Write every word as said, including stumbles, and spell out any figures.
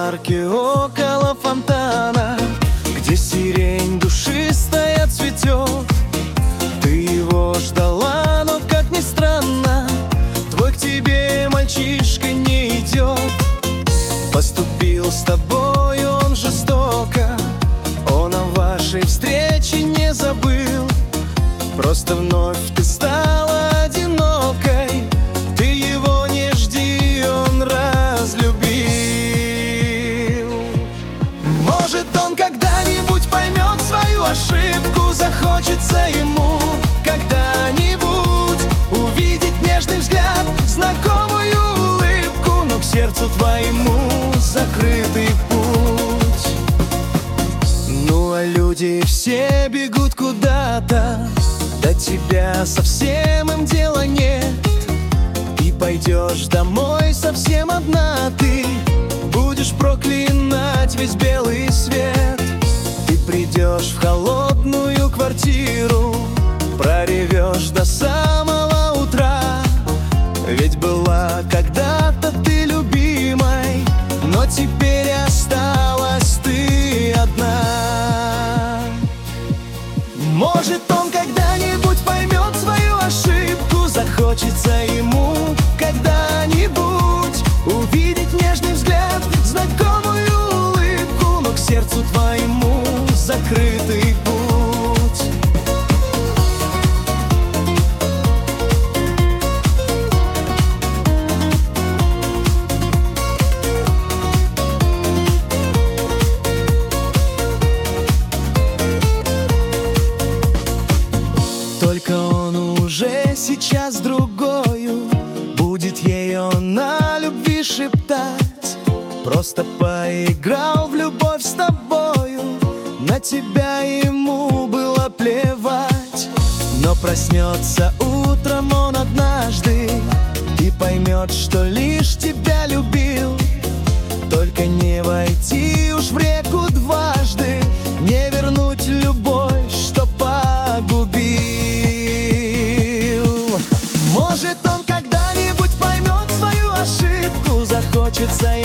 парке около фонтана, где сирень душистая цветет. Ты его ждала, но, как ни странно, твой к тебе мальчишка не идет. Поступил с тобой он жестоко, он о вашей встрече не забыл. Просто вновь ты стала одинокой, ты его не жди, он разлюбил. Может, он когда-нибудь поймет свою ошибку, захочется ему когда-нибудь увидеть нежный взгляд, знакомую улыбку, но к сердцу твоему закрытый путь. Ну а люди все бегут куда-то, до тебя совсем им дела нет. И пойдешь домой совсем одна ты, будешь проклинать весь белый свет. Ты придешь в холодную квартиру, проревешь до самого утра. Ведь была когда-то ты любимой, но теперь осталась ты одна. Может, он когда-нибудь поймет свою ошибку, захочется ему когда-нибудь увидеть нежный взгляд, знакомую улыбку, но к сердцу твоему закрытый путь. Только он уже сейчас другою будет ее на любви шептать. Просто поиграл в любовь с тобою, на тебя ему было плевать. Но проснется утром он однажды и поймет, что лишь тебя любил. Только не войти уж в реку дважды, не вернуть любовь, что погубил. Может, он когда-нибудь поймет свою ошибку, захочется